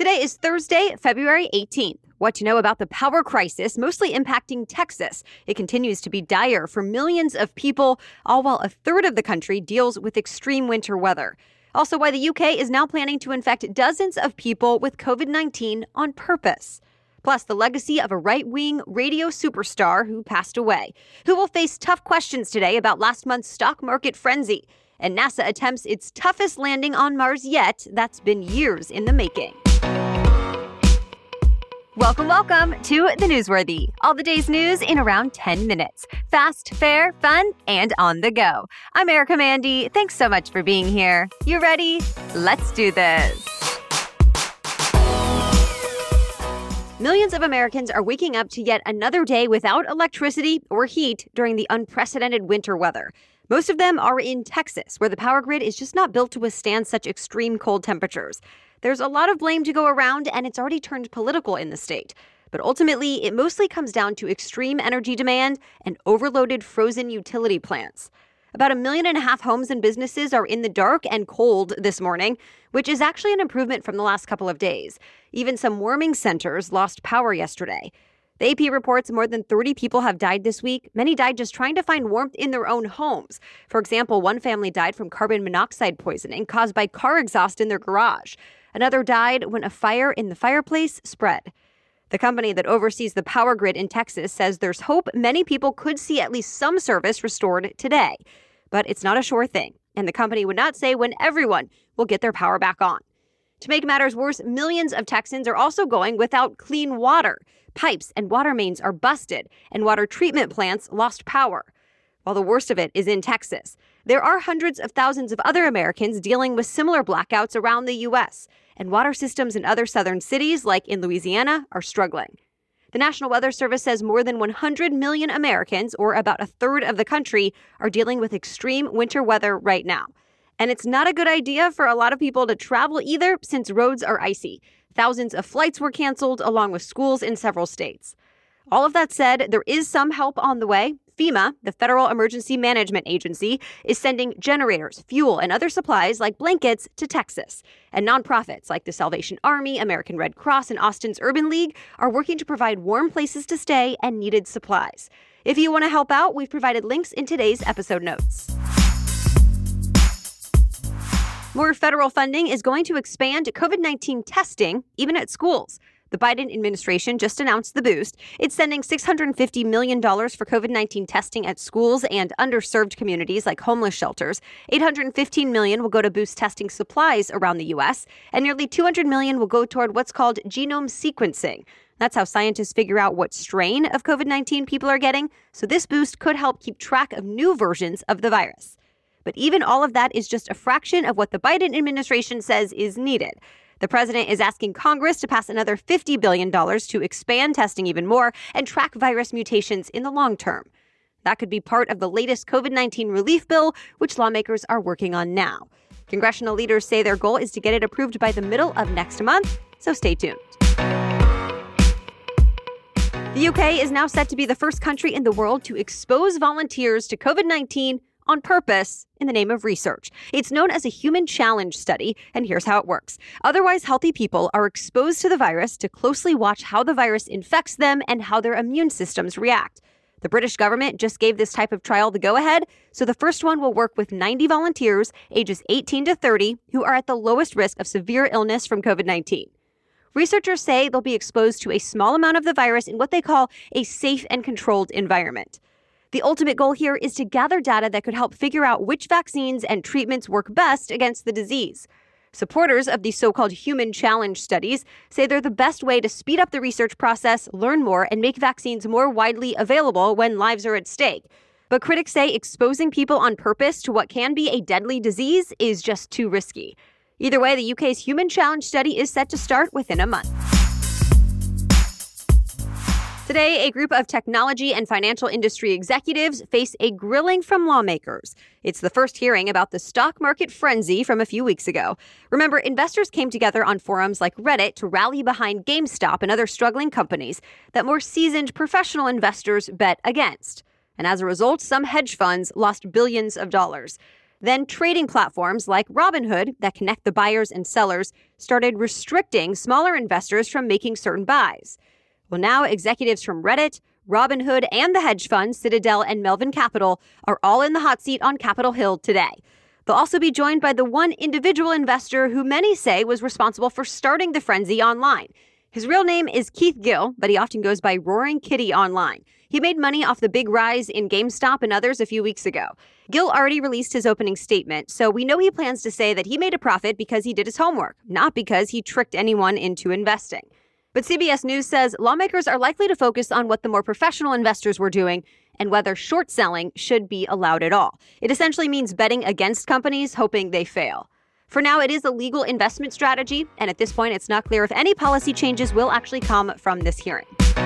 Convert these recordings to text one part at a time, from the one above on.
Today is Thursday, February 18th. What to know about the power crisis mostly impacting Texas. It continues to be dire for millions of people, all while a third of the country deals with extreme winter weather. Also, why the UK is now planning to infect dozens of people with COVID-19 on purpose. Plus, the legacy of a right-wing radio superstar who passed away, who will face tough questions today about last month's stock market frenzy. And NASA attempts its toughest landing on Mars yet. That's been years in the making. Welcome to The Newsworthy. All the day's news in around 10 minutes. Fast, fair, fun, and on the go. I'm Erica Mandy. Thanks so much for being here. You ready? Let's do this. Millions of Americans are waking up to yet another day without electricity or heat during the unprecedented winter weather. Most of them are in Texas, where the power grid is just not built to withstand such extreme cold temperatures. There's a lot of blame to go around, and it's already turned political in the state. But ultimately, it mostly comes down to extreme energy demand and overloaded frozen utility plants. About 1.5 million homes and businesses are in the dark and cold this morning, which is actually an improvement from the last couple of days. Even some warming centers lost power yesterday. The AP reports more than 30 people have died this week. Many died just trying to find warmth in their own homes. For example, one family died from carbon monoxide poisoning caused by car exhaust in their garage. Another died when a fire in the fireplace spread. The company that oversees the power grid in Texas says there's hope many people could see at least some service restored today. But it's not a sure thing, and the company would not say when everyone will get their power back on. To make matters worse, millions of Texans are also going without clean water. Pipes and water mains are busted, and water treatment plants lost power. While the worst of it is in Texas, there are hundreds of thousands of other Americans dealing with similar blackouts around the U.S., and water systems in other southern cities, like in Louisiana, are struggling. The National Weather Service says more than 100 million Americans, or about a third of the country, are dealing with extreme winter weather right now. And it's not a good idea for a lot of people to travel either, since roads are icy. Thousands of flights were canceled, along with schools in several states. All of that said, there is some help on the way. FEMA, the Federal Emergency Management Agency, is sending generators, fuel, and other supplies like blankets to Texas. And nonprofits like the Salvation Army, American Red Cross, and Austin's Urban League are working to provide warm places to stay and needed supplies. If you want to help out, we've provided links in today's episode notes. More federal funding is going to expand COVID-19 testing, even at schools. The Biden administration just announced the boost. It's sending $650 million for COVID-19 testing at schools and underserved communities like homeless shelters. $815 million will go to boost testing supplies around the U.S., and nearly $200 million will go toward what's called genome sequencing. That's how scientists figure out what strain of COVID-19 people are getting, so this boost could help keep track of new versions of the virus. But even all of that is just a fraction of what the Biden administration says is needed. The president is asking Congress to pass another $50 billion to expand testing even more and track virus mutations in the long term. That could be part of the latest COVID-19 relief bill, which lawmakers are working on now. Congressional leaders say their goal is to get it approved by the middle of next month, so stay tuned. The UK is now set to be the first country in the world to expose volunteers to COVID-19 on purpose in the name of research. It's known as a human challenge study, and here's how it works. Otherwise healthy people are exposed to the virus to closely watch how the virus infects them and how their immune systems react. The British government just gave this type of trial the go-ahead, so the first one will work with 90 volunteers ages 18 to 30 who are at the lowest risk of severe illness from COVID-19. Researchers say they'll be exposed to a small amount of the virus in what they call a safe and controlled environment. The ultimate goal here is to gather data that could help figure out which vaccines and treatments work best against the disease. Supporters of these so-called human challenge studies say they're the best way to speed up the research process, learn more, and make vaccines more widely available when lives are at stake. But critics say exposing people on purpose to what can be a deadly disease is just too risky. Either way, the UK's human challenge study is set to start within a month. Today, a group of technology and financial industry executives face a grilling from lawmakers. It's the first hearing about the stock market frenzy from a few weeks ago. Remember, investors came together on forums like Reddit to rally behind GameStop and other struggling companies that more seasoned professional investors bet against. And as a result, some hedge funds lost billions of dollars. Then trading platforms like Robinhood that connect the buyers and sellers started restricting smaller investors from making certain buys. Well, now executives from Reddit, Robinhood, and the hedge funds Citadel and Melvin Capital are all in the hot seat on Capitol Hill today. They'll also be joined by the one individual investor who many say was responsible for starting the frenzy online. His real name is Keith Gill, but he often goes by Roaring Kitty online. He made money off the big rise in GameStop and others a few weeks ago. Gill already released his opening statement, so we know he plans to say that he made a profit because he did his homework, not because he tricked anyone into investing. But CBS News says lawmakers are likely to focus on what the more professional investors were doing and whether short selling should be allowed at all. It essentially means betting against companies, hoping they fail. For now, it is a legal investment strategy, and at this point, it's not clear if any policy changes will actually come from this hearing.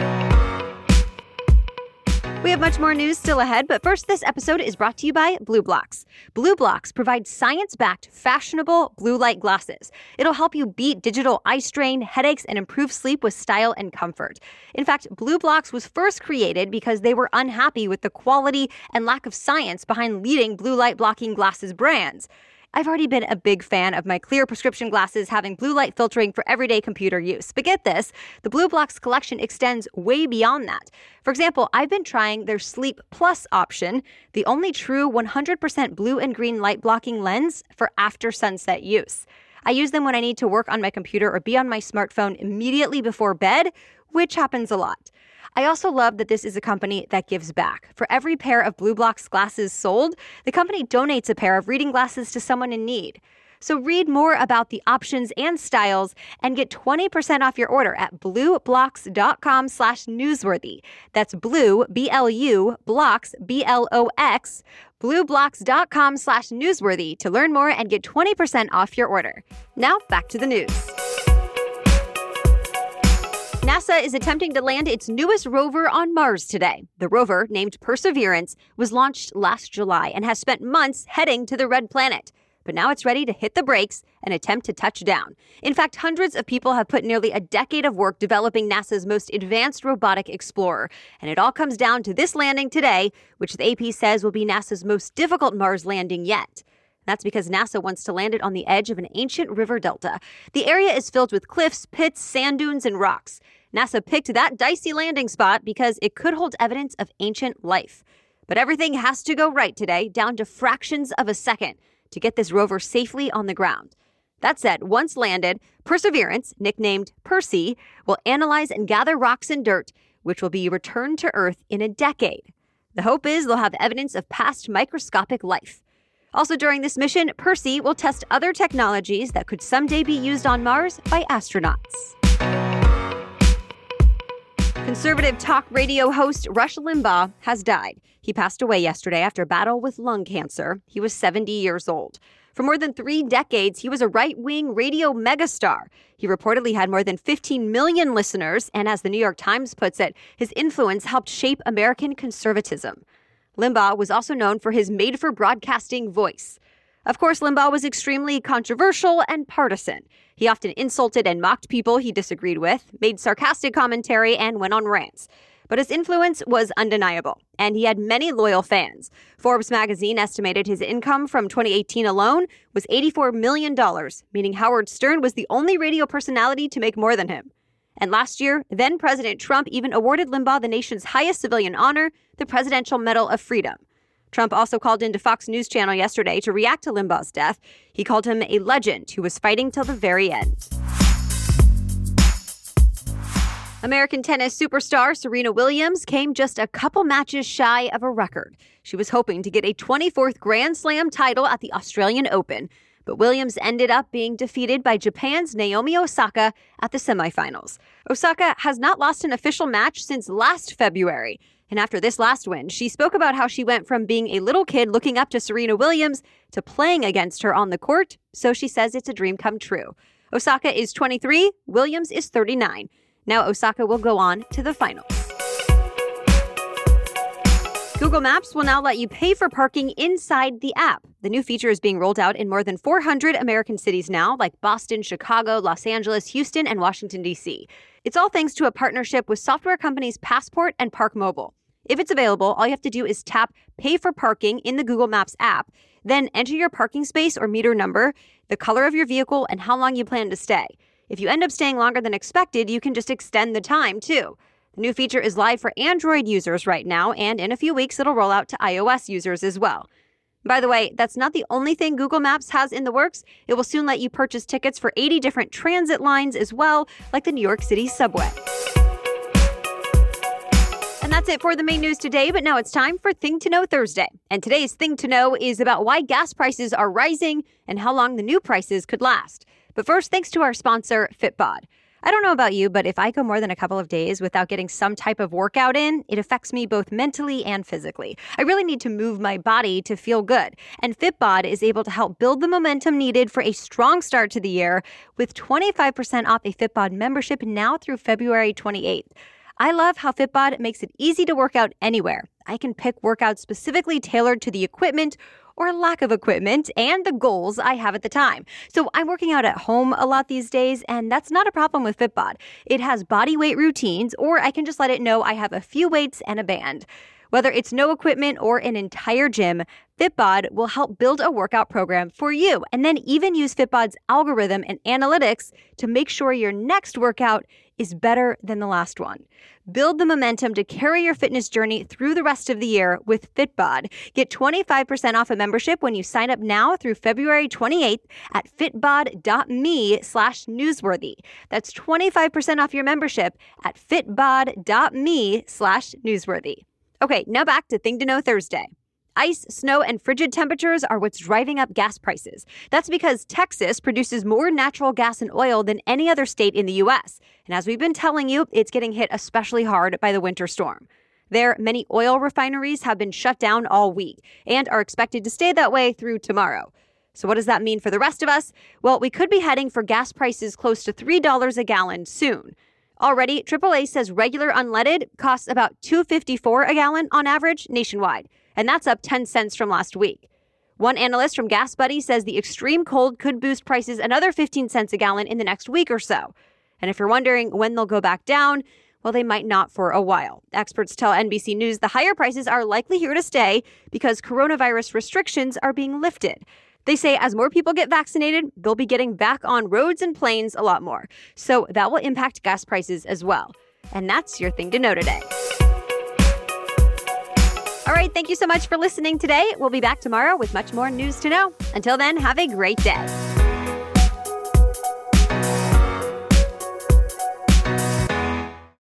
We have much more news still ahead, but first, this episode is brought to you by BlueBlox. BlueBlox provides science-backed, fashionable blue light glasses. It'll help you beat digital eye strain, headaches, and improve sleep with style and comfort. In fact, BlueBlox was first created because they were unhappy with the quality and lack of science behind leading blue light blocking glasses brands. I've already been a big fan of my clear prescription glasses having blue light filtering for everyday computer use. But get this, the BlueBlox collection extends way beyond that. For example, I've been trying their Sleep Plus option, the only true 100% blue and green light blocking lens for after sunset use. I use them when I need to work on my computer or be on my smartphone immediately before bed, which happens a lot. I also love that this is a company that gives back. For every pair of BlueBlox glasses sold, the company donates a pair of reading glasses to someone in need. So read more about the options and styles and get 20% off your order at blueblox.com/newsworthy. That's blue, B-L-U, blocks, B-L-O-X, blueblox.com/newsworthy to learn more and get 20% off your order. Now back to the news. NASA is attempting to land its newest rover on Mars today. The rover, named Perseverance, was launched last July and has spent months heading to the red planet. But now it's ready to hit the brakes and attempt to touch down. In fact, hundreds of people have put nearly a decade of work developing NASA's most advanced robotic explorer. And it all comes down to this landing today, which the AP says will be NASA's most difficult Mars landing yet. That's because NASA wants to land it on the edge of an ancient river delta. The area is filled with cliffs, pits, sand dunes, and rocks. NASA picked that dicey landing spot because it could hold evidence of ancient life. But everything has to go right today, down to fractions of a second, to get this rover safely on the ground. That said, once landed, Perseverance, nicknamed Percy, will analyze and gather rocks and dirt, which will be returned to Earth in a decade. The hope is they'll have evidence of past microscopic life. Also during this mission, Percy will test other technologies that could someday be used on Mars by astronauts. Conservative talk radio host Rush Limbaugh has died. He passed away yesterday after a battle with lung cancer. He was 70 years old. For more than 3 decades, he was a right-wing radio megastar. He reportedly had more than 15 million listeners, and as the New York Times puts it, his influence helped shape American conservatism. Limbaugh was also known for his made-for-broadcasting voice. Of course, Limbaugh was extremely controversial and partisan. He often insulted and mocked people he disagreed with, made sarcastic commentary, and went on rants. But his influence was undeniable, and he had many loyal fans. Forbes magazine estimated his income from 2018 alone was $84 million, meaning Howard Stern was the only radio personality to make more than him. And last year, then-President Trump even awarded Limbaugh the nation's highest civilian honor, the Presidential Medal of Freedom. Trump also called into Fox News Channel yesterday to react to Limbaugh's death. He called him a legend who was fighting till the very end. American tennis superstar Serena Williams came just a couple matches shy of a record. She was hoping to get a 24th Grand Slam title at the Australian Open, but Williams ended up being defeated by Japan's Naomi Osaka at the semifinals. Osaka has not lost an official match since last February. And after this last win, she spoke about how she went from being a little kid looking up to Serena Williams to playing against her on the court, so she says it's a dream come true. Osaka is 23, Williams is 39. Now Osaka will go on to the finals. Google Maps will now let you pay for parking inside the app. The new feature is being rolled out in more than 400 American cities now, like Boston, Chicago, Los Angeles, Houston, and Washington, D.C. It's all thanks to a partnership with software companies Passport and Park Mobile. If it's available, all you have to do is tap Pay for Parking in the Google Maps app. Then enter your parking space or meter number, the color of your vehicle, and how long you plan to stay. If you end up staying longer than expected, you can just extend the time, too. The new feature is live for Android users right now, and in a few weeks, it'll roll out to iOS users as well. By the way, that's not the only thing Google Maps has in the works. It will soon let you purchase tickets for 80 different transit lines as well, like the New York City subway. And that's it for the main news today, but now it's time for Thing to Know Thursday. And today's Thing to Know is about why gas prices are rising and how long the new prices could last. But first, thanks to our sponsor, Fitbod. I don't know about you, but if I go more than a couple of days without getting some type of workout in, it affects me both mentally and physically. I really need to move my body to feel good. And Fitbod is able to help build the momentum needed for a strong start to the year with 25% off a Fitbod membership now through February 28th. I love how Fitbod makes it easy to work out anywhere. I can pick workouts specifically tailored to the equipment or lack of equipment and the goals I have at the time. So I'm working out at home a lot these days, and that's not a problem with Fitbod. It has body weight routines, or I can just let it know I have a few weights and a band. Whether it's no equipment or an entire gym, Fitbod will help build a workout program for you, and then even use Fitbod's algorithm and analytics to make sure your next workout is better than the last one. Build the momentum to carry your fitness journey through the rest of the year with Fitbod. Get 25% off a membership when you sign up now through February 28th at fitbod.me/newsworthy. That's 25% off your membership at fitbod.me/newsworthy. Okay, now back to Thing to Know Thursday. Ice, snow, and frigid temperatures are what's driving up gas prices. That's because Texas produces more natural gas and oil than any other state in the U.S. And as we've been telling you, it's getting hit especially hard by the winter storm. There, many oil refineries have been shut down all week and are expected to stay that way through tomorrow. So what does that mean for the rest of us? Well, we could be heading for gas prices close to $3 a gallon soon. Already, AAA says regular unleaded costs about $2.54 a gallon on average nationwide, and that's up 10 cents from last week. One analyst from Gas Buddy says the extreme cold could boost prices another 15 cents a gallon in the next week or so. And if you're wondering when they'll go back down, well, they might not for a while. Experts tell NBC News the higher prices are likely here to stay because coronavirus restrictions are being lifted. They say as more people get vaccinated, they'll be getting back on roads and planes a lot more. So that will impact gas prices as well. And that's your Thing to Know today. All right, thank you so much for listening today. We'll be back tomorrow with much more news to know. Until then, have a great day.